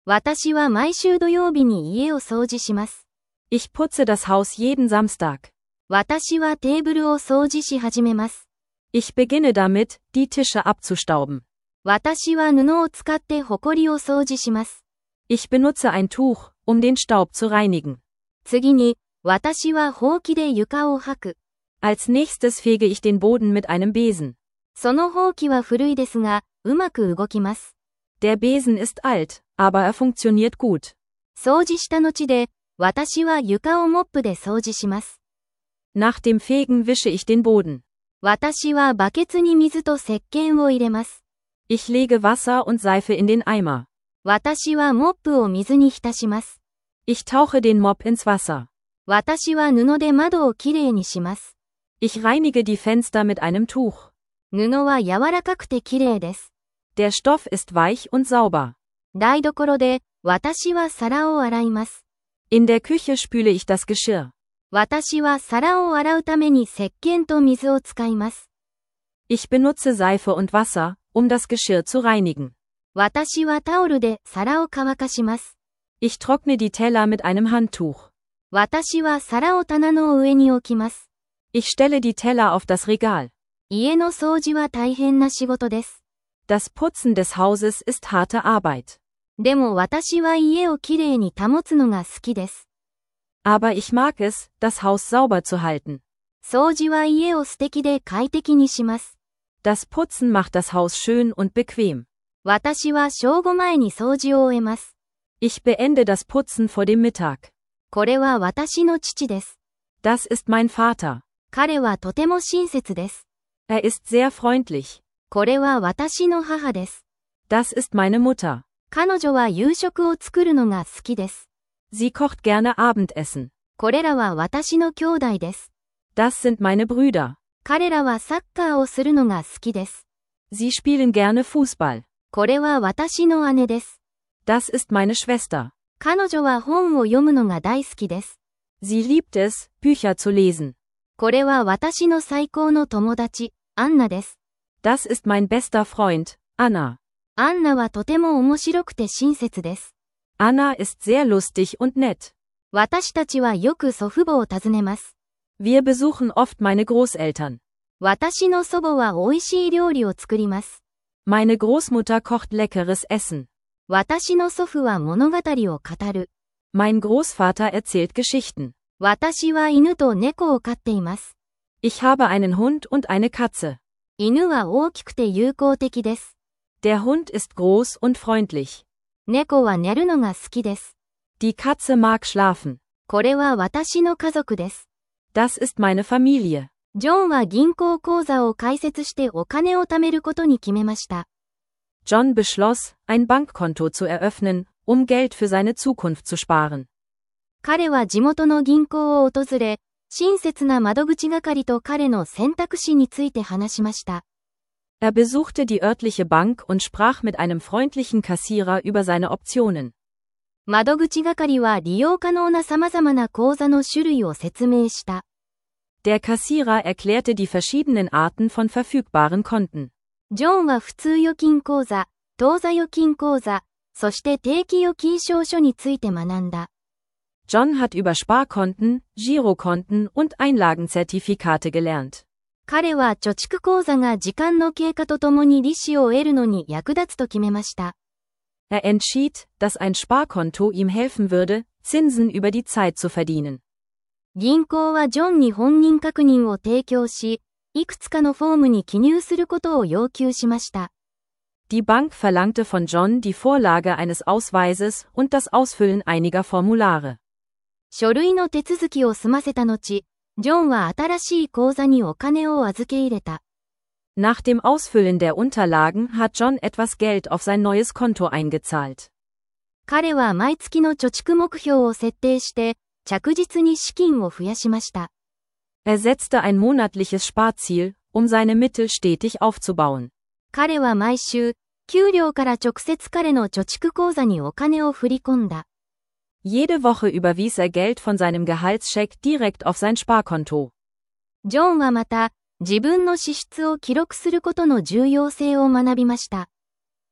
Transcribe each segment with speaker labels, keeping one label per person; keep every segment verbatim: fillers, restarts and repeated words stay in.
Speaker 1: 私は毎週土曜日に家を掃除します。
Speaker 2: Ich putze das Haus jeden Samstag.
Speaker 1: 私はテーブルを掃除し始めます。
Speaker 2: Ich beginne damit, die Tische abzustauben.
Speaker 1: 私は布を使ってホコリを掃除します。
Speaker 2: Ich benutze ein Tuch, um den Staub zu reinigen.
Speaker 1: 次に、私はほうきで床を掃く。
Speaker 2: Als nächstes fege ich den Boden mit einem Besen.
Speaker 1: そのほうきは古いですが、うまく動きます。
Speaker 2: Der Besen ist alt, aber er funktioniert gut.
Speaker 1: 掃除した後で、私は床をモップで掃除します。
Speaker 2: Nach dem Fegen wische ich den Boden.
Speaker 1: 私はバケツに水と石鹸を入れます。
Speaker 2: Ich lege Wasser und Seife in den Eimer.
Speaker 1: 私はモップを水に浸します。
Speaker 2: Ich tauche den Mop ins Wasser.
Speaker 1: 私は布で窓をきれいにします。
Speaker 2: Ich reinige die Fenster mit einem Tuch.
Speaker 1: 布は柔らかくてきれいです。
Speaker 2: Der Stoff ist weich und sauber.
Speaker 1: 台所で、私は皿を洗います。
Speaker 2: In der Küche spüle ich das Geschirr.
Speaker 1: 私は皿を洗うために石鹸と水を使います。
Speaker 2: Ich benutze Seife und Wasser, um das Geschirr zu reinigen.
Speaker 1: 私はタオルで皿を乾かします。
Speaker 2: Ich trockne die Teller mit einem Handtuch.
Speaker 1: 私は皿を棚の上に置きます。
Speaker 2: Ich stelle die Teller auf das Regal.
Speaker 1: 家の掃除は大変な仕事です。
Speaker 2: Das Putzen des Hauses ist harte Arbeit.
Speaker 1: でも私は家をきれいに保つのが好きです。
Speaker 2: Aber ich mag es, das Haus sauber zu halten.
Speaker 1: 掃除は家を素敵で快適にします。
Speaker 2: Das Putzen macht das Haus schön und bequem.
Speaker 1: 私は正午前に掃除を終えます。
Speaker 2: Ich beende das Putzen vor dem Mittag.
Speaker 1: これは私の父です。
Speaker 2: Das ist mein Vater.
Speaker 1: 彼はとても親切です。
Speaker 2: Er ist sehr freundlich.
Speaker 1: これは私の母です。
Speaker 2: Das ist meine Mutter.
Speaker 1: 彼女は夕食を作るのが好きです。
Speaker 2: Sie kocht gerne Abendessen.
Speaker 1: これらは私の兄弟です。
Speaker 2: Das sind meine Brüder.
Speaker 1: 彼らはサッカーをするのが好きです。
Speaker 2: Sie spielen gerne Fußball.
Speaker 1: これは私の姉です。
Speaker 2: Das ist meine Schwester.
Speaker 1: 彼女は本を読むのが大好きです。
Speaker 2: Sie liebt es, Bücher zu lesen.
Speaker 1: これは私の最高の友達、アンナです。
Speaker 2: Das ist mein bester Freund, Anna.
Speaker 1: アンナはとても面白くて親切です。
Speaker 2: Anna ist sehr lustig und nett.
Speaker 1: 私たちはよく祖父母を訪ねます。
Speaker 2: Wir besuchen oft meine Großeltern.
Speaker 1: 私の祖母は美味しい料理を作ります。
Speaker 2: Meine Großmutter kocht leckeres Essen.
Speaker 1: 私の祖父は物語を語る。
Speaker 2: Mein Großvater erzählt Geschichten.
Speaker 1: 私は犬と猫を飼っています。
Speaker 2: Ich habe einen Hund und eine Katze.
Speaker 1: 犬は大きくて友好的です。
Speaker 2: Der Hund ist groß und freundlich.
Speaker 1: 猫は寝るのが好きです。
Speaker 2: Die Katze mag schlafen.
Speaker 1: これは私の家族です。
Speaker 2: Das ist meine Familie.
Speaker 1: ジョンは銀行口座を開設してお金を貯めることに決めました。
Speaker 2: John beschloss, ein Bankkonto zu eröffnen, um Geld für seine Zukunft zu sparen.
Speaker 1: 彼は地元の銀行を訪れ、親切な窓口係と彼の選択肢について話しました。
Speaker 2: Er besuchte die örtliche Bank und sprach mit einem freundlichen Kassierer über seine Optionen.
Speaker 1: 窓口係は利用可能な様々な口座の種類を説明した。
Speaker 2: Der Kassierer erklärte die verschiedenen Arten von verfügbaren Konten.
Speaker 1: ジョンは普通預金口座、当座預金口座、そして定期預金証書について学んだ。
Speaker 2: John hat über Sparkonten, Girokonten und Einlagenzertifikate gelernt.
Speaker 1: 彼は貯蓄口座が時間の経過とともに利子を得るのに役立つと決めました。
Speaker 2: Er entschied, dass ein Sparkonto ihm helfen würde, Zinsen über die Zeit zu verdienen.
Speaker 1: 銀行はジョンに本人確認を提供し、いくつかのフォームに記入することを要求しました。
Speaker 2: Die Bank verlangte von John die Vorlage eines Ausweises und das Ausfüllen einiger Formulare.
Speaker 1: 書類の手続きを済ませた後、ジョンは新しい口座にお金を預け入れた。
Speaker 2: Nach dem Ausfüllen der Unterlagen hat John etwas Geld auf sein neues Konto eingezahlt.
Speaker 1: 彼は毎月の貯蓄目標を設定して、着実に資金を増やしました。
Speaker 2: Er setzte ein monatliches Sparziel, um seine Mittel stetig aufzubauen.
Speaker 1: 彼は毎週、給料から直接彼の貯蓄口座にお金を振り込んだ。
Speaker 2: Jede Woche überwies er Geld von seinem Gehaltscheck direkt auf sein Sparkonto.
Speaker 1: ジョンはまた、自分の支出を記録することの重要性を学びました。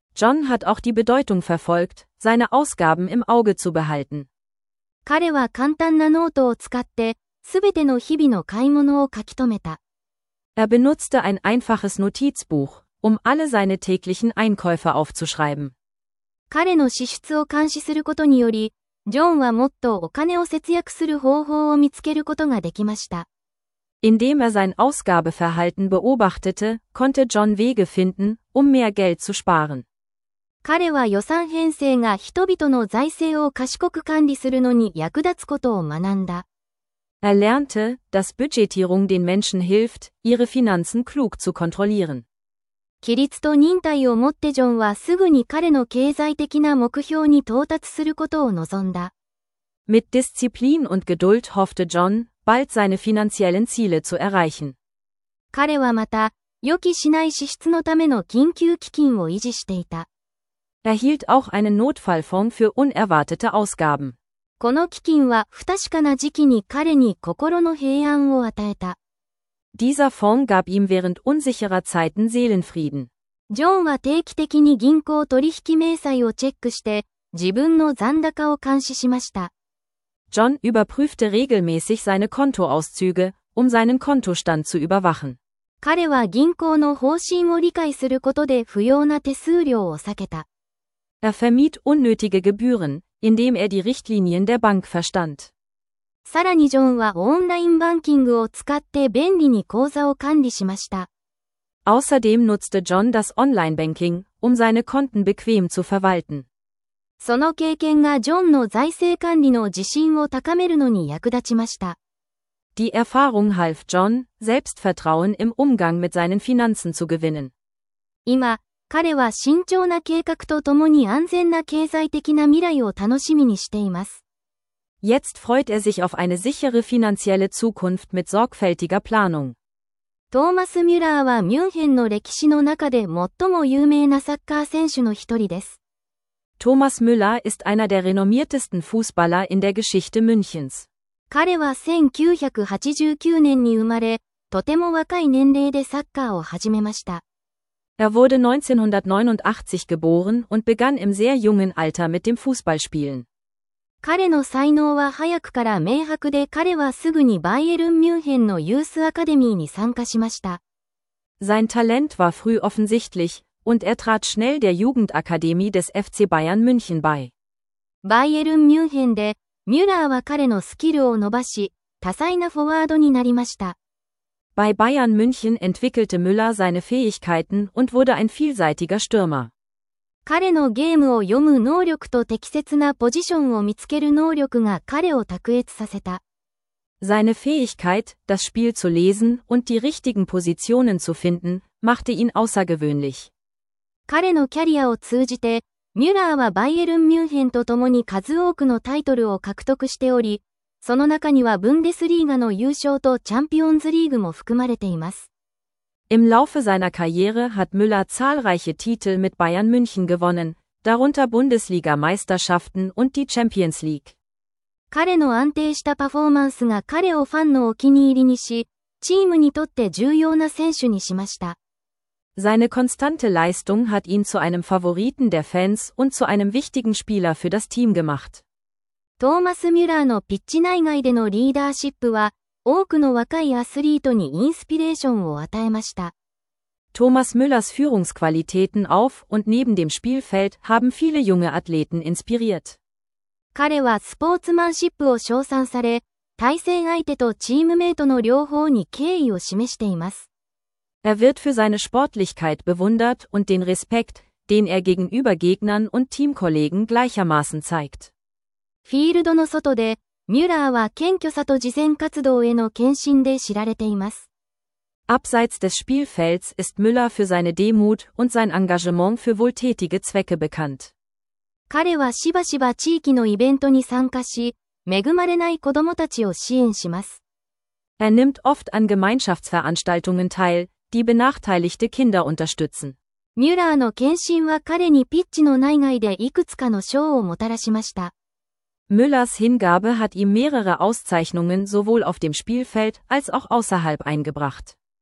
Speaker 2: John hat auch die Bedeutung verfolgt, seine Ausgaben im Auge zu behalten.
Speaker 1: 彼は簡単なノートを使って、すべての日々の買い物を書き留めた。
Speaker 2: Er benutzte ein einfaches Notizbuch, um alle seine täglichen Einkäufe aufzuschreiben.
Speaker 1: 彼の支出を監視することにより、ジョンはもっとお金を節約する方法を見つけることができました。
Speaker 2: Indem er sein Ausgabeverhalten beobachtete, konnte John Wege finden, um mehr Geld zu sparen.
Speaker 1: 彼は予算編成が人々の財政を賢く管理するのに役立つことを学んだ。
Speaker 2: Er lernte, dass Budgetierung den Menschen hilft, ihre Finanzen klug zu kontrollieren.
Speaker 1: 規律と忍耐をもってジョンはすぐに彼の経済的な目標に到達することを望んだ。
Speaker 2: Mit Disziplin und Geduld hoffte John, bald seine finanziellen Ziele zu erreichen.
Speaker 1: 彼はまた、予期しない支出のための緊急基金を維持していた。
Speaker 2: Er hielt auch einen Notfallfonds für unerwartete Ausgaben.
Speaker 1: この基金は不確かな時期に彼に心の平安を与えた。
Speaker 2: Dieser Fonds gab ihm während unsicherer Zeiten Seelenfrieden.
Speaker 1: ジョンは定期的に銀行取引明細をチェックして、自分の残高を監視しました。
Speaker 2: John überprüfte regelmäßig seine Kontoauszüge, um seinen Kontostand zu überwachen.
Speaker 1: 彼は銀行の方針を理解することで不要な手数料を避けた。
Speaker 2: Er vermied unnötige Gebühren, indem er die Richtlinien der Bank verstand.
Speaker 1: さらにジョンはオンラインバンキングを使って便利に口座を管理しました。
Speaker 2: Außerdem nutzte John das Online-Banking, um seine Konten bequem zu verwalten.
Speaker 1: その経験がジョンの財政管理の自信を高めるのに役立ちました。
Speaker 2: Die Erfahrung half John, Selbstvertrauen im Umgang mit seinen Finanzen zu gewinnen.
Speaker 1: 今、彼は慎重な計画とともに安全な経済的な未来を楽しみにしています。
Speaker 2: Jetzt freut er sich auf eine sichere finanzielle Zukunft mit sorgfältiger Planung.
Speaker 1: トーマス・ミュラーはミュンヘンの歴史の中で最も有名なサッカー選手の一人です。
Speaker 2: Thomas Müller ist einer der renommiertesten Fußballer in der Geschichte Münchens.
Speaker 1: 彼はせんきゅうひゃくはちじゅうきゅうねんに生まれ、とても若い年齢でサッカーを始めました。
Speaker 2: Er wurde neunzehnhundertneunundachtzig geboren und begann im sehr jungen Alter mit dem Fußballspielen.
Speaker 1: 彼の才能は早くから明白で彼はすぐにバイエルン・ミュンヘンのユースアカデミーに参加しました。
Speaker 2: Sein Talent war früh offensichtlich, und er trat schnell der Jugendakademie des F C Bayern München bei.
Speaker 1: バイエルン・ミュンヘンで、ミュラーは彼のスキルを伸ばし、多彩なフォワードになりました。
Speaker 2: Bei Bayern München entwickelte Müller seine Fähigkeiten und wurde ein vielseitiger Stürmer.
Speaker 1: 彼のゲームを読む能力と適切なポジションを見つける能力が彼を卓越させた。
Speaker 2: Seine Fähigkeit, das Spiel zu lesen und die richtigen Positionen zu finden, machte ihn außergewöhnlich.
Speaker 1: 彼のキャリアを通じて、ミュラーはバイエルン・ミュンヘンと共に数多くのタイトルを獲得しており、その中にはブンデスリーガの優勝とチャンピオンズリーグも含まれています。
Speaker 2: Im Laufe seiner Karriere hat Müller zahlreiche Titel mit Bayern München gewonnen, darunter Bundesliga-Meisterschaften und die Champions League.
Speaker 1: 彼の安定したパフォーマンスが彼をファンのお気に入りにし、チームにとって重要な選手にしました。
Speaker 2: Seine konstante Leistung hat ihn zu einem Favoriten der Fans und zu einem wichtigen Spieler für das Team gemacht.
Speaker 1: トーマス・ミュラーのピッチ内外でのリーダーシップは、多くの若いアスリートにインスピレーションを与えました。
Speaker 2: Thomas Müllers Führungsqualitäten auf und neben dem Spielfeld haben viele junge Athleten inspiriert.
Speaker 1: 彼はスポーツマンシップを称賛され、対戦相手とチームメイトの両方に敬意を示しています。
Speaker 2: Er wird für seine Sportlichkeit bewundert und den Respekt, den er gegenüber Gegnern und Teamkollegen gleichermaßen zeigt.
Speaker 1: フィールドの外で、ミュラーは謙虚さと慈善活動への献身で知られています。
Speaker 2: Abseits des Spielfelds ist Müller für seine Demut und sein Engagement für wohltätige Zwecke bekannt.
Speaker 1: 彼はしばしば地域のイベントに参加し、恵まれない子供たちを支援します。
Speaker 2: Er nimmt oft an Gemeinschaftsveranstaltungen teil, die benachteiligte Kinder unterstützen.
Speaker 1: ミュラーの献身は彼にピッチの内外でいくつかの賞をもたらしました。
Speaker 2: Müllers Hingabe hat ihm mehrere Auszeichnungen sowohl auf dem Spielfeld als auch außerhalb eingebracht.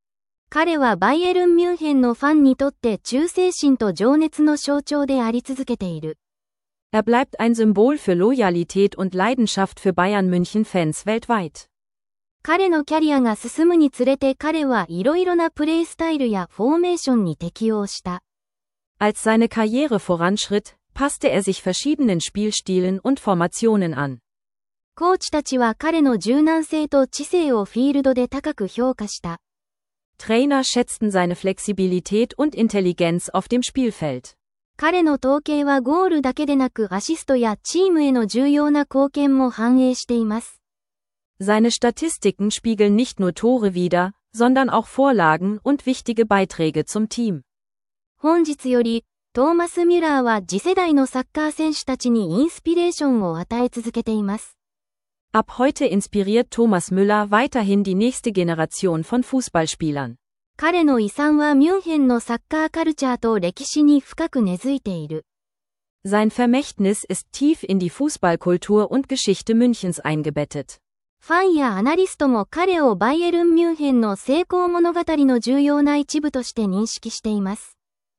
Speaker 1: 彼はバイエルン・ミュンヘンのファンにとって忠誠心と情熱の象徴であり続けている。
Speaker 2: Er bleibt ein Symbol für Loyalität und Leidenschaft für Bayern München-Fans weltweit.
Speaker 1: 彼のキャリアが進むにつれて彼はいろいろなプレースタイルやフォーメーションに適応した。
Speaker 2: Als seine Karriere voranschritt, passte er sich verschiedenen Spielstilen und Formationen an.
Speaker 1: コーチたちは彼の柔軟性と知性をフィールドで高く評価した。
Speaker 2: Trainer schätzten seine Flexibilität und Intelligenz auf dem Spielfeld.
Speaker 1: 彼の統計はゴールだけでなくアシストやチームへの重要な貢献も反映しています。
Speaker 2: Seine Statistiken spiegeln nicht nur Tore wider, sondern auch Vorlagen und wichtige Beiträge zum Team.
Speaker 1: 本日より、トーマス・ミュラーは次世代のサッカー選手たちにインスピレーションを与え続けています。
Speaker 2: Ab heute inspiriert Thomas Müller weiterhin die nächste Generation von Fußballspielern.
Speaker 1: 彼の遺産はミュンヘンのサッカーカルチャーと歴史に深く根付いている。
Speaker 2: Sein Vermächtnis ist tief in die Fußballkultur und Geschichte Münchens eingebettet.
Speaker 1: ファンやアナリストも彼をバイエルン・ミュンヘンの成功物語の重要な一部として認識しています。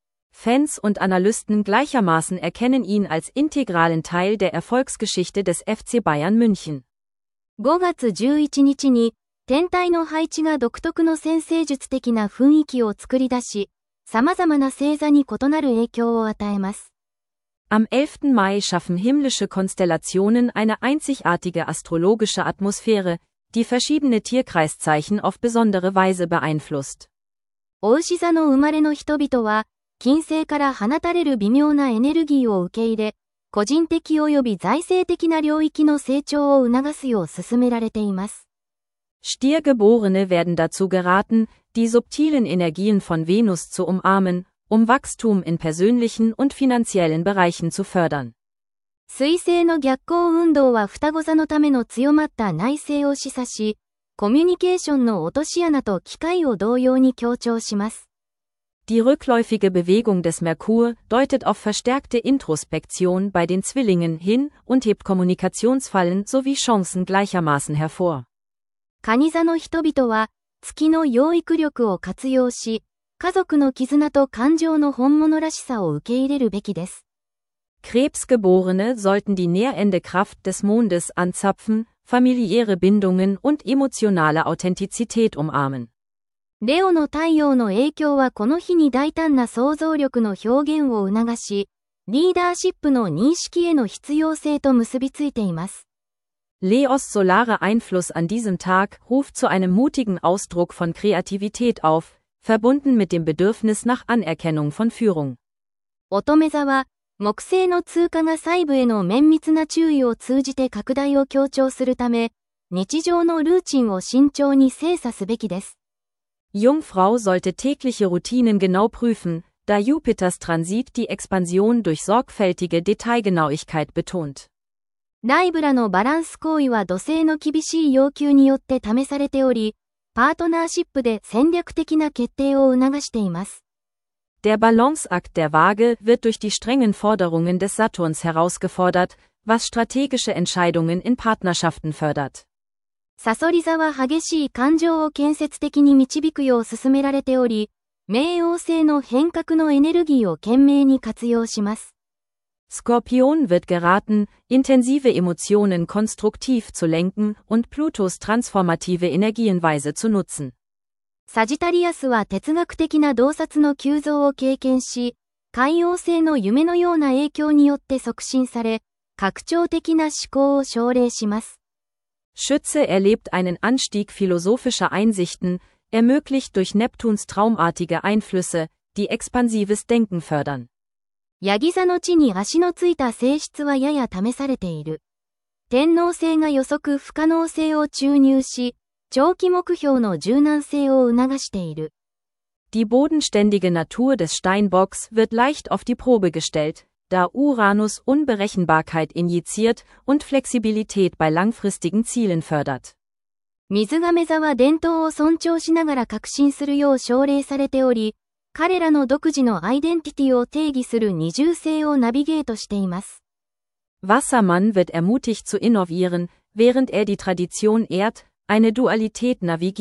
Speaker 2: Fans und Analysten gleichermaßen erkennen ihn als integralen Teil der Erfolgsgeschichte des エフシー Bayern München.
Speaker 1: ごがつじゅういちにちに、天体の配置が独特の先生術的な雰囲気を作り出し、様々な星座に異なる影響を与えます。
Speaker 2: Am elften Mai schaffen himmlische Konstellationen eine einzigartige astrologische Atmosphäre, die verschiedene Tierkreiszeichen auf besondere Weise beeinflusst.
Speaker 1: 牡牛座の生まれの人々は、金星から放たれる微妙なエネルギーを受け入れ、個人的及び財政的な領域の成長を促すよう進められています。
Speaker 2: Stiergeborene werden dazu geraten, die subtilen Energien von Venus zu umarmen, um Wachstum in persönlichen und finanziellen Bereichen zu fördern.
Speaker 1: 水星の逆行運動は双子座のための強まった内省を示唆し、コミュニケーションの落とし穴と機会を同様に強調します。
Speaker 2: Die rückläufige Bewegung des Merkur deutet auf verstärkte Introspektion bei den Zwillingen hin und hebt Kommunikationsfallen sowie Chancen gleichermaßen hervor.
Speaker 1: 蟹座の人々は、月の養育力を活用し、家族の絆と感情の本物らしさを受け入れるべきです。
Speaker 2: Krebsgeborene sollten die nährende Kraft des Mondes anzapfen, familiäre Bindungen und emotionale Authentizität umarmen.
Speaker 1: レオの太陽の影響はこの日に大胆な想像力の表現を促し、リーダーシップの認識への必要性と結びついています。
Speaker 2: Leos solare Einfluss an diesem Tag ruft zu einem mutigen Ausdruck von Kreativität auf, verbunden mit dem Bedürfnis nach Anerkennung von Führung.
Speaker 1: 乙女座は、木星の通過が細部への綿密な注意を通じて拡大を強調するため、日常のルーチンを慎重に精査すべきです。
Speaker 2: Jungfrau sollte tägliche Routinen genau prüfen, da Jupiters Transit die Expansion durch sorgfältige Detailgenauigkeit betont.
Speaker 1: ライブラのバランス行為は土星の厳しい要求によって試されており、パートナーシップで戦略的な決定を促しています。
Speaker 2: Der Balanceakt der Waage wird durch die strengen Forderungen des Saturns herausgefordert, was strategische Entscheidungen in Partnerschaften fördert.
Speaker 1: サソリ座は激しい感情を建設的に導くよう進められており、冥王星の変革のエネルギーを懸命に活用します。
Speaker 2: Skorpion wird geraten, intensive Emotionen konstruktiv zu lenken und Plutos transformative Energienweise zu nutzen.
Speaker 1: サジタリアスは哲学的な洞察の急増を経験し、海王星の夢のような影響によって促進され、拡張的な思考を奨励します。
Speaker 2: Schütze erlebt einen Anstieg philosophischer Einsichten, ermöglicht durch Neptuns traumartige Einflüsse, die expansives Denken fördern.
Speaker 1: ヤギ座の地に足のついた性質はやや試されている。天王星が予測不可能性を注入し、長期目標の柔軟性を促している。
Speaker 2: Die bodenständige Natur des Steinbocks wird leicht auf die Probe gestellt, da Uranus Unberechenbarkeit injiziert und Flexibilität bei langfristigen Zielen fördert.
Speaker 1: 水亀座は伝統を尊重しながら革新するよう奨励されており、彼らの独自のアイデンティティを定義する二重性をナビゲートしています。
Speaker 2: Wassermann wird ermutigt zu innovieren, während er die Tradition ehrt, eine Dualität navigiert,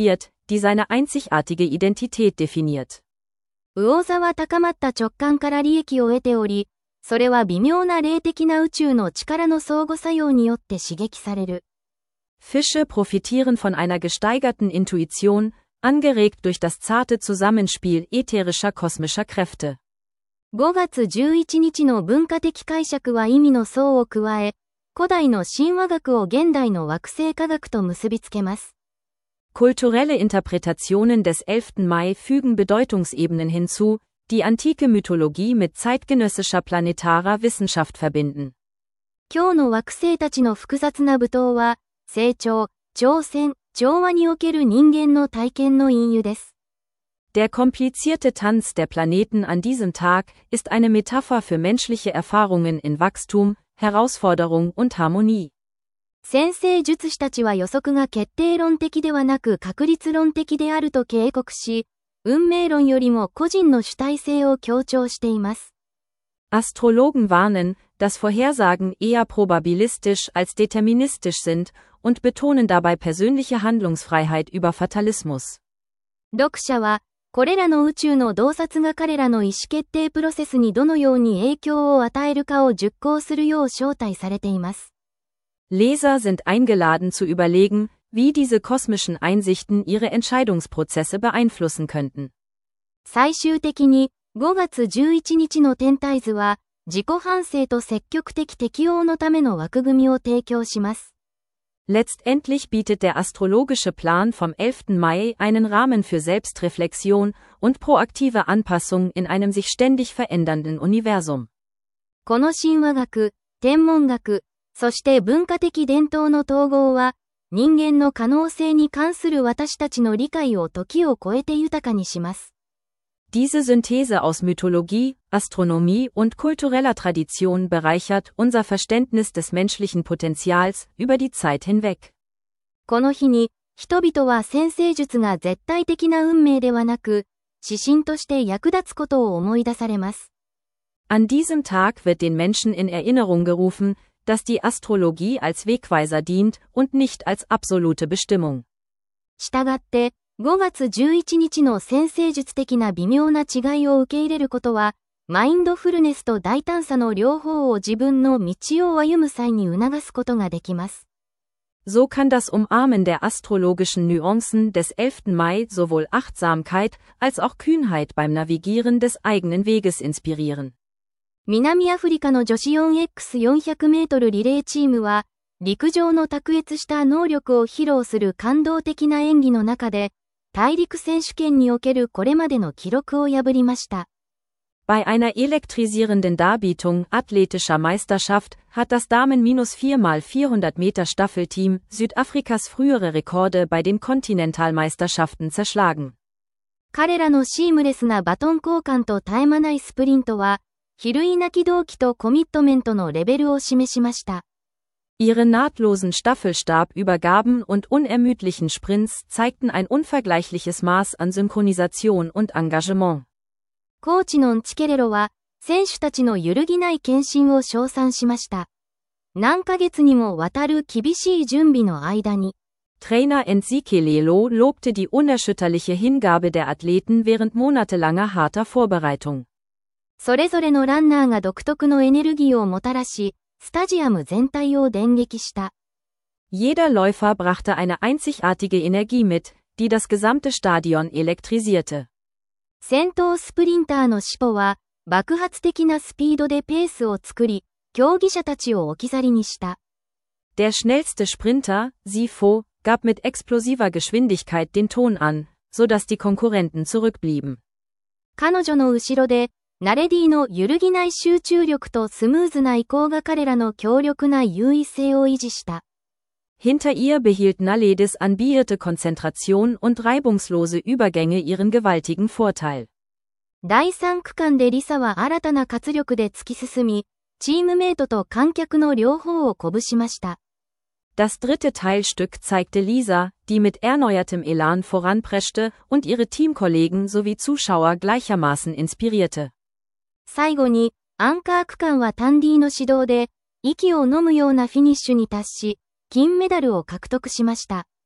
Speaker 2: die seine einzigartige Identität definiert.
Speaker 1: 魚座は高まった直感から利益を得ており、それは微妙な霊的な宇宙の力の相互作用によって刺激される。
Speaker 2: Fische profitieren von einer gesteigerten Intuition, angeregt durch das zarte Zusammenspiel ätherischer kosmischer Kräfte.
Speaker 1: ごがつじゅういちにちの文化的解釈は意味の層を加え、古代の神話学を現代の惑星科学と結びつけます。
Speaker 2: Kulturelle Interpretationen des elften Mai fügen Bedeutungsebenen hinzu, die antike Mythologie mit zeitgenössischer planetarer Wissenschaft verbinden.
Speaker 1: 今日の惑星たちの複雑な舞踏は、成長、挑戦、調和における人間の体験の隠喩です。
Speaker 2: Der komplizierte Tanz der Planeten an diesem Tag ist eine Metapher für menschliche Erfahrungen in Wachstum, Herausforderung und Harmonie.
Speaker 1: 占星術師たちは予測が決定論的ではなく確率論的であると警告し、運命論よりも個人の主体性を強調しています。
Speaker 2: Astrologen warnen, dass Vorhersagen eher probabilistisch als deterministisch sind und betonen dabei persönliche Handlungsfreiheit über Fatalismus.
Speaker 1: 読者は、これらの宇宙の洞察が彼らの意思決定プロセスにどのように影響を与えるかを熟考するよう招待されています。
Speaker 2: Leser sind eingeladen zu überlegen, wie diese kosmischen Einsichten ihre Entscheidungsprozesse beeinflussen könnten.
Speaker 1: 最終的に、ごがつじゅういちにちの天体図は、自己反省と積極的適応のための枠組みを提供します。
Speaker 2: Letztendlich bietet der astrologische Plan vom elften Mai einen Rahmen für Selbstreflexion und proaktive Anpassung in einem sich ständig verändernden Universum.
Speaker 1: この神話学、天文学、そして文化的伝統の統合は、人間の可能性に関する私たちの理解を時を超えて豊かにします。
Speaker 2: Diese Synthese aus Mythologie, Astronomie und kultureller Tradition bereichert unser Verständnis des menschlichen Potenzials über die Zeit hinweg.
Speaker 1: この日に、人々は占星術が絶対的な運命ではなく、指針として役立つことを思い出されます。
Speaker 2: An diesem Tag wird den Menschen in Erinnerung gerufen, dass die Astrologie als Wegweiser dient und nicht als absolute Bestimmung.
Speaker 1: したがって、ごがつじゅういちにちの占星術的な微妙な違いを受け入れることは、マインドフルネスと大胆さの両方を自分の道を歩む際に促すことができます。
Speaker 2: So kann das Umarmen der astrologischen Nuancen des elften Mai sowohl Achtsamkeit als auch Kühnheit beim Navigieren des eigenen Weges inspirieren.
Speaker 1: 南アフリカの女子 よんエックスよんひゃくメートルリレーチームは、陸上の卓越した能力を披露する感動的な演技の中で、大陸選手権におけるこれまでの記録を破りました。
Speaker 2: Bei einer elektrisierenden Darbietung athletischer Meisterschaft hat das Damen-vier mal vierhundert Meter Staffelteam Südafrikas frühere Rekorde bei den Kontinentalmeisterschaften zerschlagen.
Speaker 1: 彼らのシームレスなバトン交換と絶え間ないスプリントは、比類なき動機とコミットメントのレベルを示しました。
Speaker 2: Ihre nahtlosen Staffelstabübergaben und unermüdlichen Sprints zeigten ein unvergleichliches Maß an Synchronisation und Engagement.
Speaker 1: コーチのンチケレロは、選手たちの揺るぎない献身を称賛しました。何ヶ月にもわたる厳しい準備の間に。
Speaker 2: Trainer Enrique Lelo lobte die unerschütterliche Hingabe der Athleten während monatelanger harter Vorbereitung.
Speaker 1: それぞれのランナーが独特のエネルギーをもたらし、スタジアム全体を電撃した。
Speaker 2: Jeder Läufer brachte eine einzigartige Energie mit, die das gesamte Stadion elektrisierte.
Speaker 1: 先頭スプリンターのシポは、爆発的なスピードでペースを作り、競技者たちを置き去りにした。
Speaker 2: Der schnellste Sprinter, Sifo, gab mit explosiver Geschwindigkeit den Ton an, so dass die Konkurrenten zurückblieben.
Speaker 1: 彼女の後ろで、ナレディの揺るぎない集中力とスムーズな移行が彼らの強力な優位性を維持した。
Speaker 2: Hinter ihr behielt Naledis anbiete Konzentration und reibungslose Übergänge ihren gewaltigen Vorteil.
Speaker 1: だいさん区間でリサは新たな活力で突き進み、チームメイトと観客の両方を鼓舞しました。
Speaker 2: Das dritte Teilstück zeigte Lisa, die mit erneuertem Elan voranpreschte und ihre Teamkollegen sowie Zuschauer gleichermaßen inspirierte.
Speaker 1: 最後に、アンカー区間はタンディの指導で、息を飲むようなフィニッシュに達し、金メダルを獲得しました。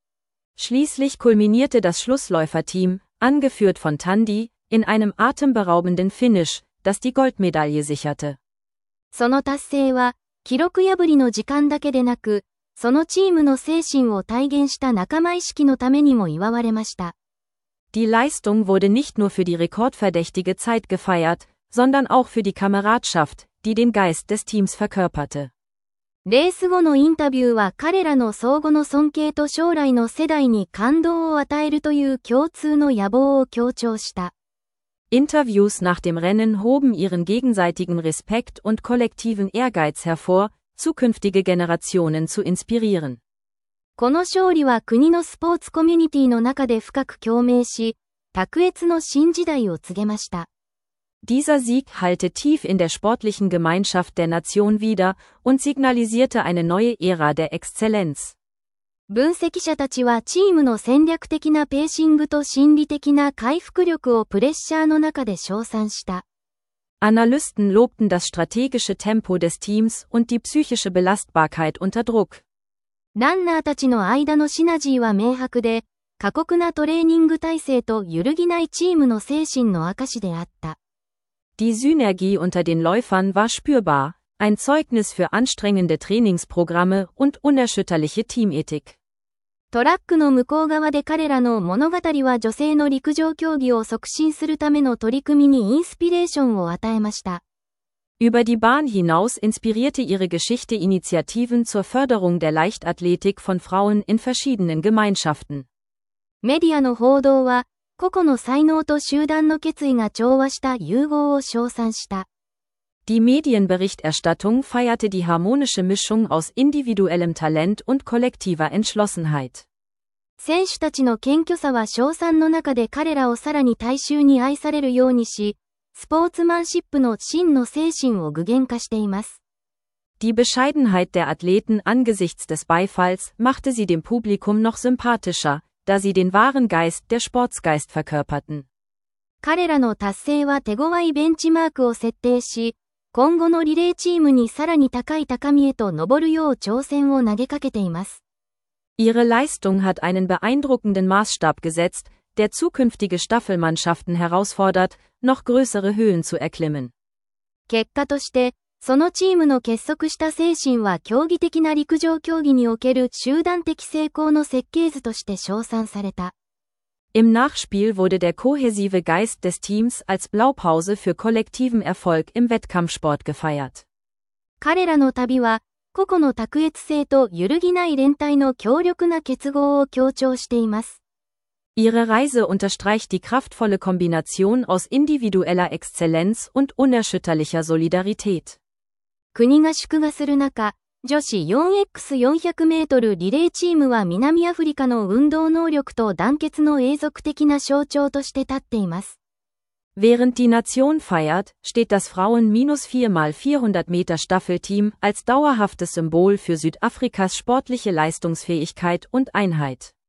Speaker 2: Schließlich kulminierte das Schlussläuferteam, angeführt von Tandy, in einem atemberaubenden Finish, das die Goldmedaille sicherte.
Speaker 1: その達成は、記録破りの時間だけでなく、そのチームの精神を体現した仲間意識のためにも祝われました。
Speaker 2: Die Leistung wurde nicht nur für die rekordverdächtige Zeit gefeiert, sondern auch für die Kameradschaft, die den Geist des Teams verkörperte.
Speaker 1: レース後のインタビューは彼らの相互の尊敬と将来の世代に感動を与えるという共通の野望を強調した。
Speaker 2: Interviews nach dem Rennen hoben ihren gegenseitigen Respekt und kollektiven Ehrgeiz hervor, zukünftige Generationen zu inspirieren.
Speaker 1: この勝利は国のスポーツコミュニティの中で深く共鳴し、卓越の新時代を告げました。
Speaker 2: Dieser Sieg hallte tief in der sportlichen Gemeinschaft der Nation wider und signalisierte eine neue Ära der Exzellenz.
Speaker 1: 分析者たちはチームの戦略的なペーシングと心理的な回復力をプレッシャーの中で称賛した。
Speaker 2: Analysten lobten das strategische Tempo des Teams und die psychische Belastbarkeit unter Druck.
Speaker 1: ランナーたちの間のシナジーは明白で、過酷なトレーニング体制と揺るぎないチームの精神の証であった。
Speaker 2: Die Synergie unter den Läufern war spürbar, ein Zeugnis für anstrengende Trainingsprogramme und unerschütterliche Teamethik.
Speaker 1: トラックの向こう側で彼らの物語は女性の陸上競技を促進するための取り組みにインスピレーションを与えました。
Speaker 2: Über die Bahn hinaus inspirierte ihre Geschichte Initiativen zur Förderung der Leichtathletik von Frauen in verschiedenen Gemeinschaften.
Speaker 1: メディアの報道は、個々の才能と集団の決意が調和した融合を称賛した。
Speaker 2: Die Medienberichterstattung feierte die harmonische Mischung aus individuellem Talent und kollektiver Entschlossenheit.
Speaker 1: 選手たちの謙虚さは称賛の中で彼らをさらに大衆に愛されるようにし、スポーツマンシップの真の精神を具現化しています。
Speaker 2: Die Bescheidenheit der Athleten angesichts des Beifalls machte sie dem Publikum noch sympathischer, da sie den wahren Geist der Sportsgeist verkörperten.
Speaker 1: 彼らの達成は手強いベンチマークを設定し、今後のリレーチームにさらに高い高みへと登るよう挑戦を投げかけています。
Speaker 2: Ihre Leistung hat einen beeindruckenden Maßstab gesetzt, der zukünftige Staffelmannschaften herausfordert, noch größere Höhen zu erklimmen.
Speaker 1: 結果として、そのチームの結束した精神は競技的な陸上競技における集団的成功の設計図として称賛された。
Speaker 2: Im Nachspiel wurde der kohäsive Geist des Teams als Blaupause für kollektiven Erfolg im Wettkampfsport gefeiert.
Speaker 1: 彼らの旅は、個々の卓越性と揺るぎない連帯の強力な結合を強調しています。
Speaker 2: Ihre Reise unterstreicht die kraftvolle Kombination aus individueller Exzellenz und unerschütterlicher Solidarität.
Speaker 1: 国が祝賀する中、女子 フォーエックスよんひゃくメートル リレーチームは南アフリカの運動能力と団結の永続的な象徴として立っています。
Speaker 2: Während die Nation feiert, steht das Frauen vier mal vierhundert Meter Staffelteam als dauerhaftes Symbol für Südafrikas sportliche Leistungsfähigkeit und Einheit.